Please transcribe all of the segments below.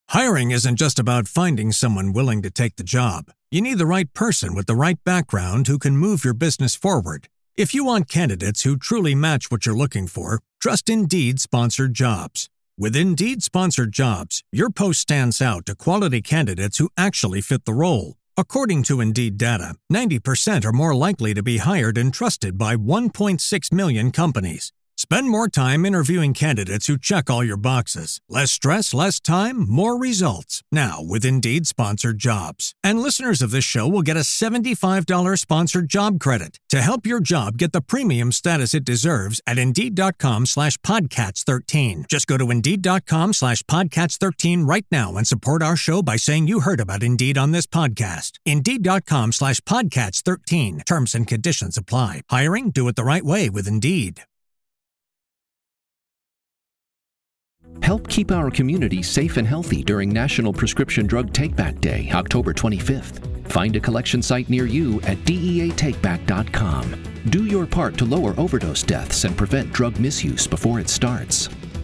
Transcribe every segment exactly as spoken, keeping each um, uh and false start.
Hiring isn't just about finding someone willing to take the job. You need the right person with the right background who can move your business forward. If you want candidates who truly match what you're looking for, trust Indeed Sponsored Jobs. With Indeed Sponsored Jobs, your post stands out to quality candidates who actually fit the role. According to Indeed data, ninety percent are more likely to be hired and trusted by one point six million companies. Spend more time interviewing candidates who check all your boxes. Less stress, less time, more results. Now with Indeed Sponsored Jobs. And listeners of this show will get a seventy-five dollars sponsored job credit to help your job get the premium status it deserves at Indeed.com slash Podcats 13. Just go to Indeed.com slash Podcats 13 right now and support our show by saying you heard about Indeed on this podcast. Indeed.com slash Podcats 13. Terms and conditions apply. Hiring? Do it the right way with Indeed. Help keep our community safe and healthy during National Prescription Drug Takeback Day, October twenty-fifth. Find a collection site near you at D E A takeback dot com. Do your part to lower overdose deaths and prevent drug misuse before it starts.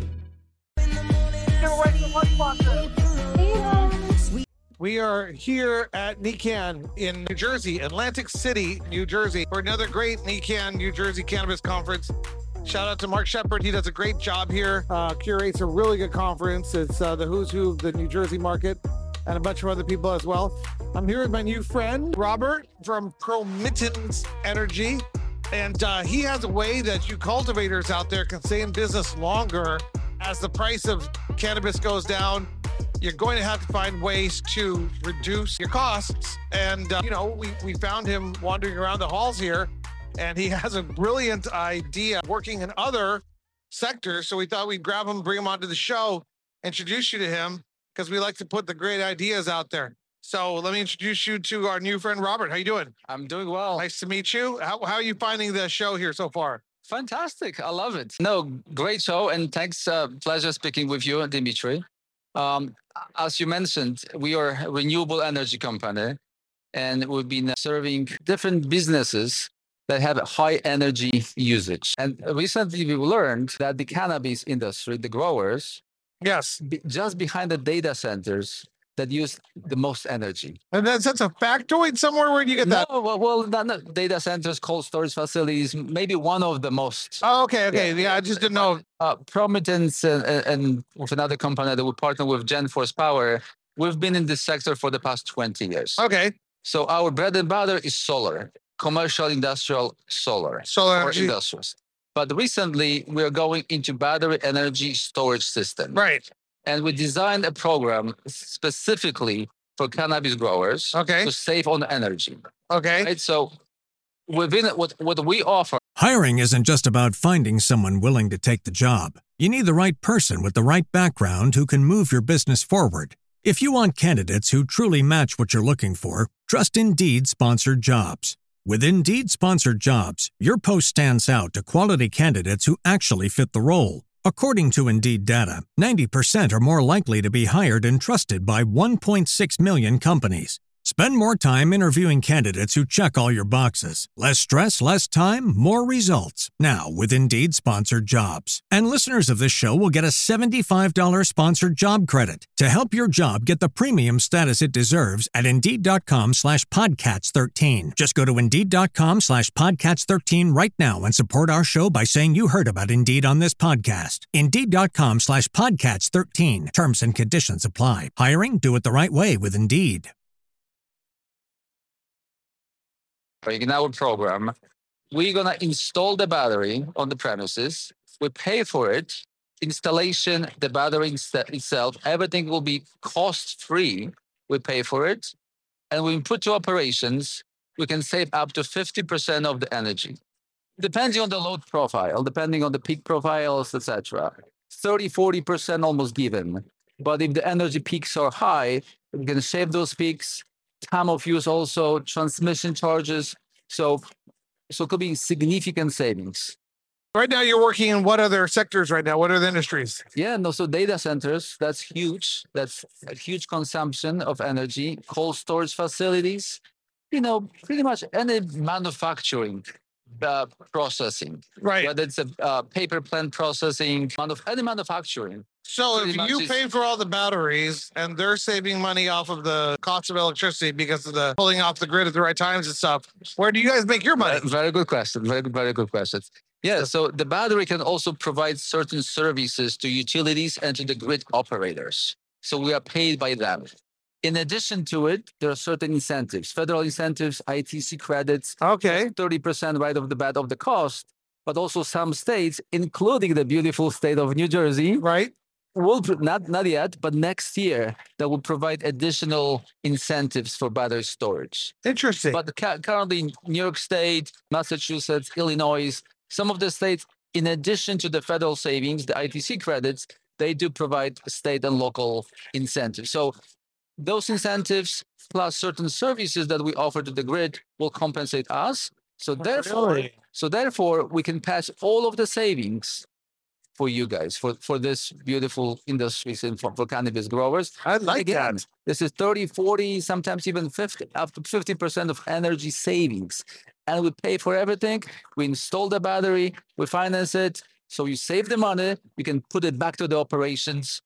We are here at NECANN in New Jersey, Atlantic City, New Jersey, for another great NECANN New Jersey Cannabis Conference. Shout out to Mark Shepard. He does a great job here, uh, curates a really good conference. It's uh, the who's who of the New Jersey market and a bunch of other people as well. I'm here with my new friend, Robert from Promittens Energy. And uh, he has a way that you cultivators out there can stay in business longer as the price of cannabis goes down. You're going to have to find ways to reduce your costs. And, uh, you know, we, we found him wandering around the halls here, and he has a brilliant idea working in other sectors. So we thought we'd grab him, bring him onto the show, introduce you to him, because we like to put the great ideas out there. So let me introduce you to our new friend, Robert. How you doing? I'm doing well. Nice to meet you. How, how are you finding the show here so far? Fantastic. I love it. No, great show. And thanks. Uh, pleasure speaking with you, Dimitri. Um, as you mentioned, we are a renewable energy company, and we've been serving different businesses that have high energy usage. And recently we learned that the cannabis industry, the growers, yes, be, just behind the data centers that use the most energy. And that's, that's a factoid somewhere? Where do you get that? No, well, well not, not data centers, cold storage facilities, maybe one of the most. Oh, okay, okay. Yeah, yeah I just didn't know. Uh, Promittens and, and with another company that we partner with, GenForce Power, we've been in this sector for the past twenty years. Okay. So our bread and butter is solar, commercial, industrial solar. Solar or energy. Industrials. But recently, we're going into battery energy storage system. Right. And we designed a program specifically for cannabis growers okay. to save on energy. Okay. Right? So within what, what we offer. Hiring isn't just about finding someone willing to take the job. You need the right person with the right background who can move your business forward. If you want candidates who truly match what you're looking for, trust Indeed Sponsored Jobs. With Indeed Sponsored Jobs, your post stands out to quality candidates who actually fit the role. According to Indeed data, ninety percent are more likely to be hired and trusted by one point six million companies. Spend more time interviewing candidates who check all your boxes. Less stress, less time, more results. Now with Indeed Sponsored Jobs. And listeners of this show will get a seventy-five dollars sponsored job credit to help your job get the premium status it deserves at Indeed.com slash Podcats 13. Just go to Indeed.com slash Podcats 13 right now and support our show by saying you heard about Indeed on this podcast. Indeed.com slash Podcats 13. Terms and conditions apply. Hiring? Do it the right way with Indeed. In our program, we're going to install the battery on the premises. We pay for it. Installation, the battery itself, everything will be cost-free. We pay for it. And when we put to operations, we can save up to fifty percent of the energy. Depending on the load profile, depending on the peak profiles, et cetera. thirty, forty percent almost given. But if the energy peaks are high, we can save those peaks. Time of use also, transmission charges. So, so it could be significant savings. Right now, you're working in what other sectors right now? What are the industries? Yeah, no, so data centers, that's huge. That's a huge consumption of energy. Cold storage facilities, you know, pretty much any manufacturing uh, processing. Right. Whether it's a uh, paper plant processing, manuf- any manufacturing. So Pretty if much you is- pay for all the batteries and they're saving money off of the cost of electricity because of the pulling off the grid at the right times and stuff, where do you guys make your money? Uh, Very good question. Very good, very good question. Yeah, so the battery can also provide certain services to utilities and to the grid operators. So we are paid by them. In addition to it, there are certain incentives, federal incentives, I T C credits, Okay. thirty percent right off the bat of the cost, but also some states, including the beautiful state of New Jersey, Right. will pro- not not yet, but next year that will provide additional incentives for battery storage. Interesting. But ca- currently, in New York State, Massachusetts, Illinois, some of the states, in addition to the federal savings, the I T C credits, they do provide state and local incentives. So those incentives plus certain services that we offer to the grid will compensate us. So therefore, Really? so therefore, we can pass all of the savings for you guys, for, for this beautiful industry and for, for cannabis growers. I like Again, that. this is thirty, forty, sometimes even fifty, up to fifty percent of energy savings. And we pay for everything. We install the battery, we finance it. So you save the money, you can put it back to the operations.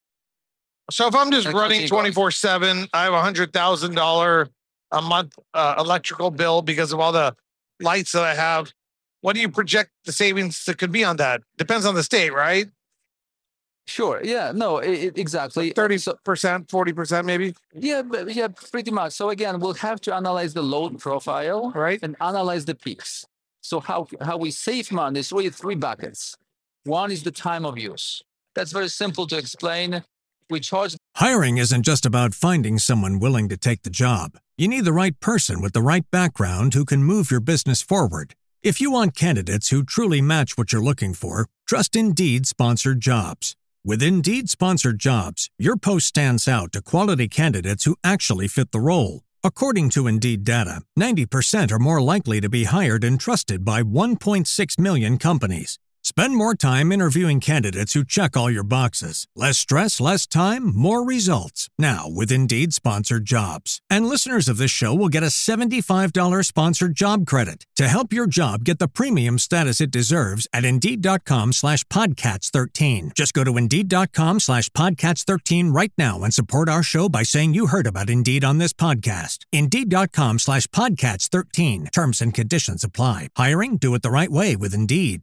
So if I'm just And running continue going. twenty-four seven, I have a hundred thousand dollar a month uh, electrical bill because of all the lights that I have. What do you project the savings that could be on that? Depends on the state, right? Sure. Yeah. No. It, it- exactly. Thirty So, percent, forty percent, maybe. yeah. but- Yeah. Pretty much. So again, we'll have to analyze the load profile, Right. and analyze the peaks. So how how we save money is really three buckets. One is the time of use. That's very simple to explain. We charge Hiring isn't just about finding someone willing to take the job. You need the right person with the right background who can move your business forward. If you want candidates who truly match what you're looking for, trust Indeed sponsored jobs. With Indeed sponsored jobs, your post stands out to quality candidates who actually fit the role. According to Indeed data, ninety percent are more likely to be hired and trusted by one point six million companies. Spend more time interviewing candidates who check all your boxes. Less stress, less time, more results. Now with Indeed sponsored jobs. And listeners of this show will get a seventy-five dollars sponsored job credit to help your job get the premium status it deserves at Indeed.com slash Podcats 13. Just go to Indeed.com slash Podcats 13 right now and support our show by saying you heard about Indeed on this podcast. Indeed.com slash Podcats 13. Terms and conditions apply. Hiring? Do it the right way with Indeed.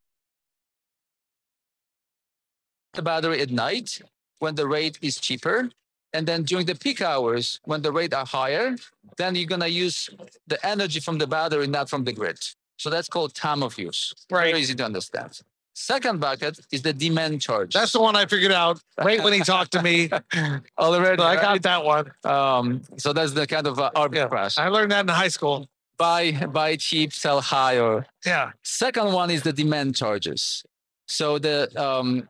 the battery at night when the rate is cheaper. And then during the peak hours, when the rate are higher, then you're going to use the energy from the battery, not from the grid. So that's called time of use. Right. Very easy to understand. Second bucket is the demand charge. That's the one I figured out right when he talked to me. already. So I got right? that one. Um, so that's the kind of uh, arbitrage. I learned that in high school. Buy, buy cheap, sell high. Or Yeah. second one is the demand charges. So the um,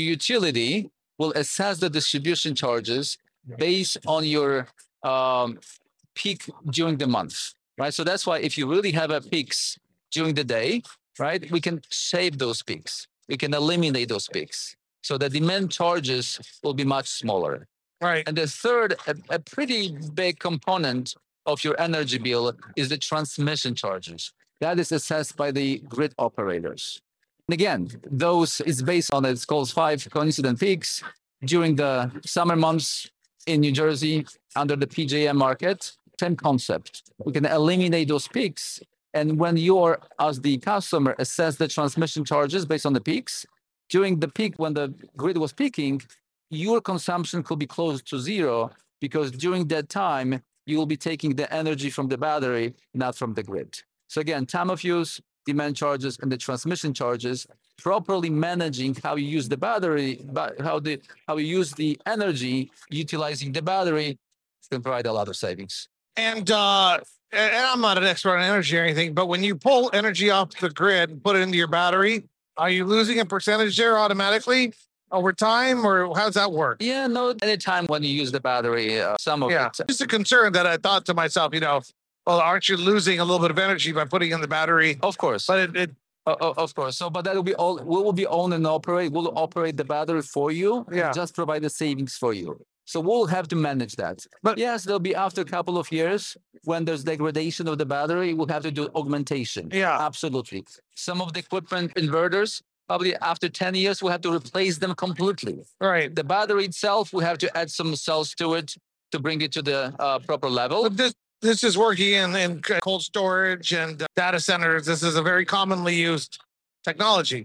utility will assess the distribution charges based on your um, peak during the month, right? So that's why if you really have a peaks during the day, right, we can save those peaks. We can eliminate those peaks. So the demand charges will be much smaller. Right. And the third, a, a pretty big component of your energy bill is the transmission charges. That is assessed by the grid operators. And again, those is based on it's called five coincident peaks during the summer months in New Jersey under the P J M market. Same concept. We can eliminate those peaks. And when you're, as the customer, assess the transmission charges based on the peaks, during the peak when the grid was peaking, your consumption could be close to zero because during that time, you will be taking the energy from the battery, not from the grid. So again, time of use, demand charges, and the transmission charges, properly managing how you use the battery, but how the how you use the energy, utilizing the battery, can provide a lot of savings. And uh, and I'm not an expert on energy or anything, but when you pull energy off the grid and put it into your battery, are you losing a percentage there automatically over time, or how does that work? Yeah, no, anytime when you use the battery, uh, some of Yeah, it. just a concern that I thought to myself, you know, well, aren't you losing a little bit of energy by putting in the battery? Of course. But it, it Uh, uh, of course. So, but that will be all. We will be own and operate. We'll operate the battery for you. Yeah. And just provide the savings for you. So we'll have to manage that. But- yes, there'll be after a couple of years when there's degradation of the battery, we'll have to do augmentation. Yeah. Absolutely. Some of the equipment inverters Probably after ten years, we have to replace them completely. Right. The battery itself, we have to add some cells to it to bring it to the uh, proper level. But this this is working in, in cold storage and data centers. This is a very commonly used technology.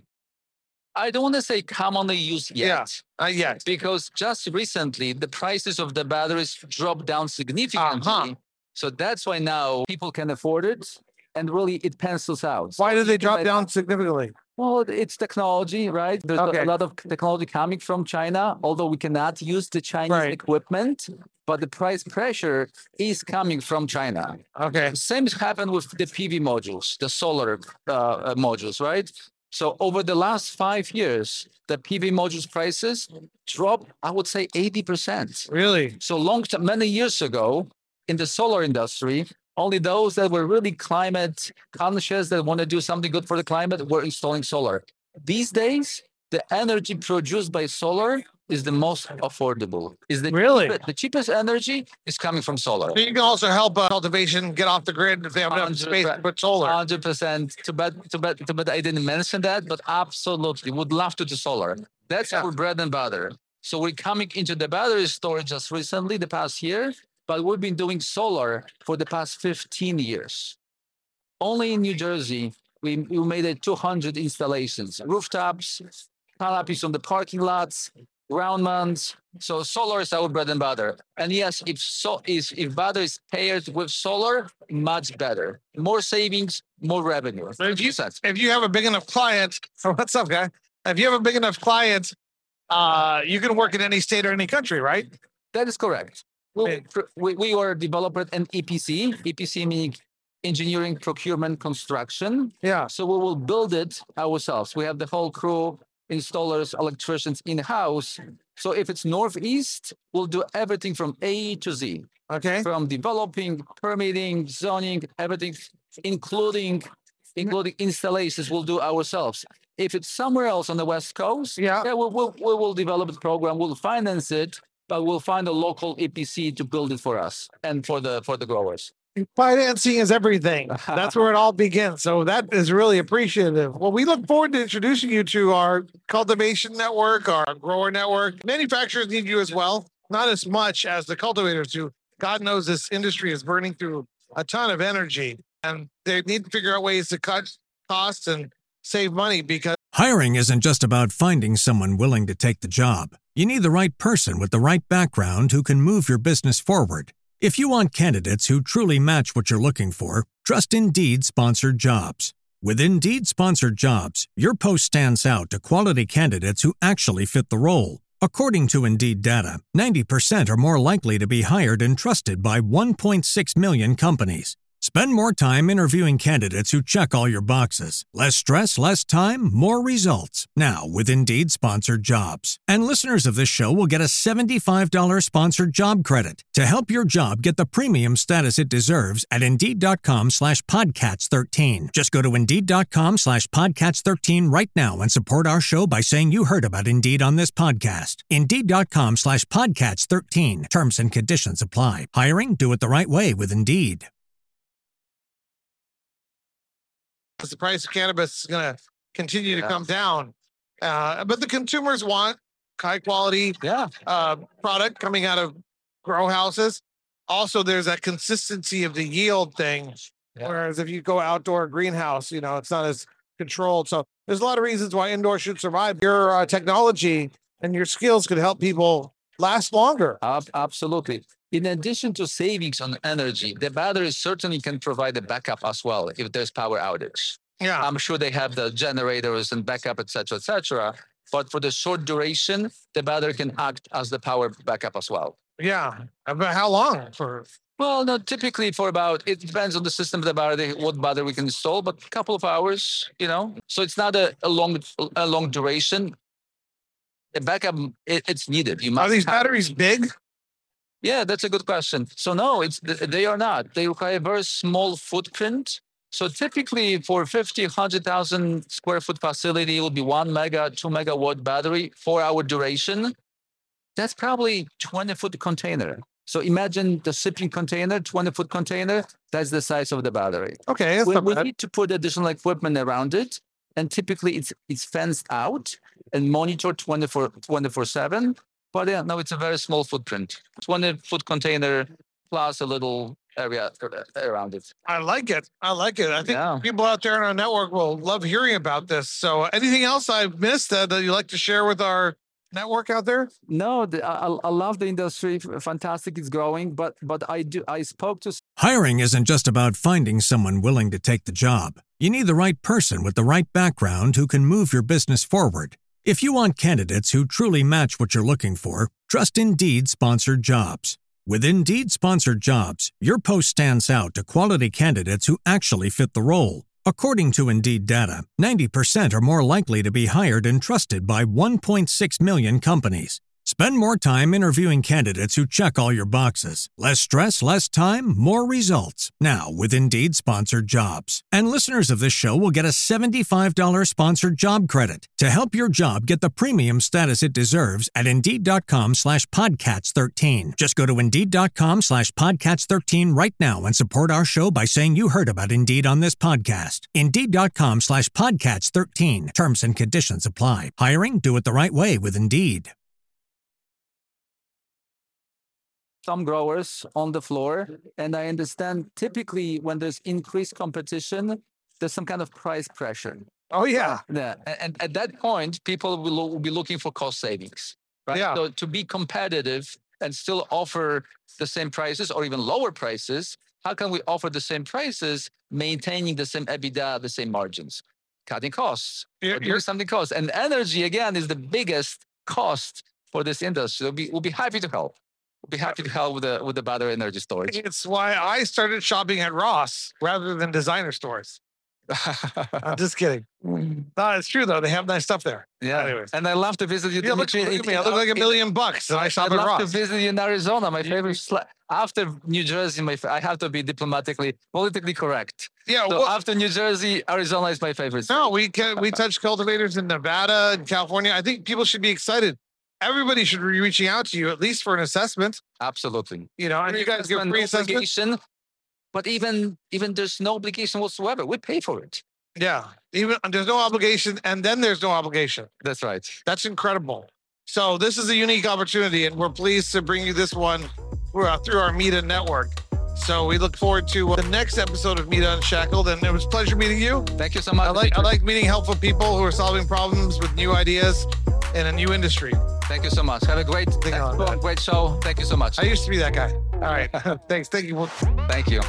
I don't want to say commonly used yet. Yeah, not yet. Because just recently, the prices of the batteries dropped down significantly. Uh-huh. So that's why now people can afford it. And really, it pencils out. Why did they You can drop make- down significantly? Well, it's technology, right? There's Okay. a lot of technology coming from China, although we cannot use the Chinese Right. equipment, but the price pressure is coming from China. Okay. Same happened with the P V modules, the solar uh, uh, modules, right? So over the last five years, the P V modules prices dropped, I would say, eighty percent. Really? So long time, many years ago, in the solar industry, only those that were really climate conscious, that want to do something good for the climate, were installing solar. These days, the energy produced by solar is the most affordable. Is the Really? cheapest, the cheapest energy is coming from solar. So you can also help uh, cultivation get off the grid if they have enough space to put solar. Hundred percent. Too bad. Too bad. Too bad. I didn't mention that, but absolutely would love to do solar. That's Yeah. our bread and butter. So we're coming into the battery storage just recently, the past year, but we've been doing solar for the past fifteen years. Only in New Jersey, we, we made it two hundred installations, rooftops, canopies on the parking lots, ground mounts. So solar is our bread and butter. And yes, if so, if, if battery is paired with solar, much better. More savings, more revenue. So if you one hundred percent. if you have a big enough client, what's up, guy? If you have a big enough client, uh, you can work in any state or any country, right? That is correct. We, Okay. we, we are developer an E P C, E P C meaning engineering, procurement, construction. Yeah. So we will build it ourselves. We have the whole crew, installers, electricians in-house. So if it's Northeast, we'll do everything from A to Z, Okay. from developing, permitting, zoning, everything, including including installations, we'll do ourselves. If it's somewhere else on the West Coast, Yeah. yeah, we'll, we'll, we will develop the program, we'll finance it, but we'll find a local E P C to build it for us and for the for the growers. Financing is everything. That's where it all begins. So that is really appreciative. Well, we look forward to introducing you to our cultivation network, our grower network. Manufacturers need you as well, not as much as the cultivators do. God knows this industry is burning through a ton of energy, and they need to figure out ways to cut costs and save money because Hiring isn't just about finding someone willing to take the job. You need the right person with the right background who can move your business forward. If you want candidates who truly match what you're looking for, trust Indeed sponsored jobs. With Indeed sponsored jobs, your post stands out to quality candidates who actually fit the role. According to Indeed data, ninety percent are more likely to be hired and trusted by one point six million companies. Spend more time interviewing candidates who check all your boxes. Less stress, less time, more results. Now with Indeed sponsored jobs. And listeners of this show will get a seventy-five dollars sponsored job credit to help your job get the premium status it deserves at Indeed.com slash Podcats 13. Just go to Indeed.com slash Podcats 13 right now and support our show by saying you heard about Indeed on this podcast. Indeed.com slash Podcats 13. Terms and conditions apply. Hiring? Do it the right way with Indeed. the price of cannabis is going to continue to Yeah. come down. Uh, but the consumers want high quality Yeah. uh, product coming out of grow houses. Also, there's that consistency of the yield thing. Yeah. Whereas if you go outdoor greenhouse, you know, it's not as controlled. So there's a lot of reasons why indoor should survive. Your uh, technology and your skills could help people last longer. Ab- absolutely. In addition to savings on energy, the battery certainly can provide a backup as well if there's power outage. Yeah. I'm sure they have the generators and backup, et cetera, et cetera. But for the short duration, the battery can act as the power backup as well. Yeah. About how long for? Well, no, typically for about, it depends on the system of the battery, what battery we can install, but a couple of hours, you know. So it's not a, a long a long duration. The backup, it, it's needed. You must Are these have it. batteries big? Yeah, that's a good question. So no, it's they are not. They require a very small footprint. So typically for fifty, one hundred thousand square foot facility, it will be one mega, two megawatt battery, four hour duration. That's probably twenty foot container. So imagine the shipping container, twenty foot container. That's the size of the battery. Okay. That's We, not we bad. need to put additional equipment around it. and typically it's it's fenced out and monitored twenty-four seven. But yeah, no, it's a very small footprint. twenty foot container plus a little area around it. I like it. I like it. I think Yeah. people out there in our network will love hearing about this. So anything else I've missed that uh, you'd like to share with our network out there? No, the, I, I love the industry. Fantastic, it's growing. But but I do. I spoke to. Hiring isn't just about finding someone willing to take the job. You need the right person with the right background who can move your business forward. If you want candidates who truly match what you're looking for, trust Indeed Sponsored Jobs. With Indeed Sponsored Jobs, your post stands out to quality candidates who actually fit the role. According to Indeed data, ninety percent are more likely to be hired and trusted by one point six million companies. Spend more time interviewing candidates who check all your boxes. Less stress, less time, more results. Now with Indeed Sponsored Jobs. And listeners of this show will get a seventy-five dollars sponsored job credit to help your job get the premium status it deserves at Indeed.com slash Podcats 13. Just go to Indeed.com slash Podcats 13 right now and support our show by saying you heard about Indeed on this podcast. Indeed.com slash Podcats 13. Terms and conditions apply. Hiring? Do it the right way with Indeed. Some growers on the floor, and I understand typically when there's increased competition, there's some kind of price pressure. Oh, yeah. Yeah, and, and at that point, people will, lo- will be looking for cost savings, right? Yeah. So to be competitive and still offer the same prices or even lower prices, how can we offer the same prices, maintaining the same EBITDA, the same margins, cutting costs, You're- or doing you're- something cost? And energy, again, is the biggest cost for this industry. We'll be, we'll be happy to help. We'll be happy to help with the with the battery energy storage. It's why I started shopping at Ross rather than designer stores. I'm just kidding. No, it's true, though. They have nice stuff there. Yeah, Anyways. and I love to visit you. Yeah, look, Dimitri. look at me. In- I look like a in- million bucks and I shop I'd at love to Ross. visit you in Arizona. My favorite, sla- after New Jersey, my fa- I have to be diplomatically, politically correct. Yeah, So well, after New Jersey, Arizona is my favorite. no, we can we touch cultivators in Nevada and California. I think people should be excited. Everybody should be reaching out to you at least for an assessment. Absolutely. You know, and you guys give Assessment, free no assessment. obligation, but even even there's no obligation whatsoever. We pay for it. Yeah, even there's no obligation, and then there's no obligation. That's right. That's incredible. So this is a unique opportunity, and we're pleased to bring you this one through our, through our Meet network. So we look forward to the next episode of Meet Unshackled, and it was a pleasure meeting you. Thank you so much. I like I Dimitri. like meeting helpful people who are solving problems with new ideas in a new industry. Thank you so much. Have a great, Thank you. expo, great show. Thank you so much. I used to be that guy. All right, thanks. Thank you. Thank you.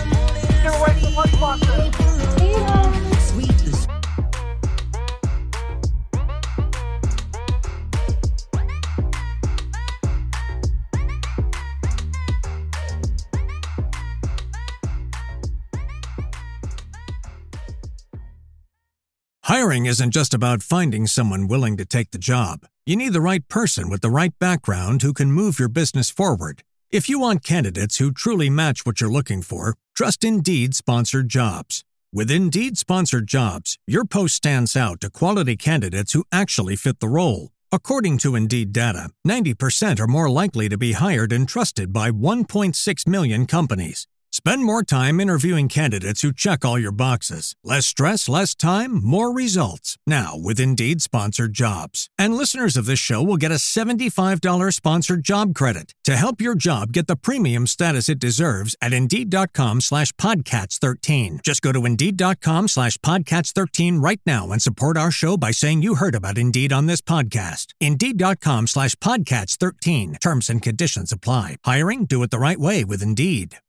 Hiring isn't just about finding someone willing to take the job. You need the right person with the right background who can move your business forward. If you want candidates who truly match what you're looking for, trust Indeed Sponsored Jobs. With Indeed Sponsored Jobs, your post stands out to quality candidates who actually fit the role. According to Indeed data, ninety percent are more likely to be hired and trusted by one point six million companies. Spend more time interviewing candidates who check all your boxes. Less stress, less time, more results. Now with Indeed Sponsored Jobs. And listeners of this show will get a seventy-five dollars sponsored job credit to help your job get the premium status it deserves at Indeed.com slash Podcats 13. Just go to Indeed.com slash Podcats 13 right now and support our show by saying you heard about Indeed on this podcast. Indeed.com slash Podcats 13. Terms and conditions apply. Hiring? Do it the right way with Indeed.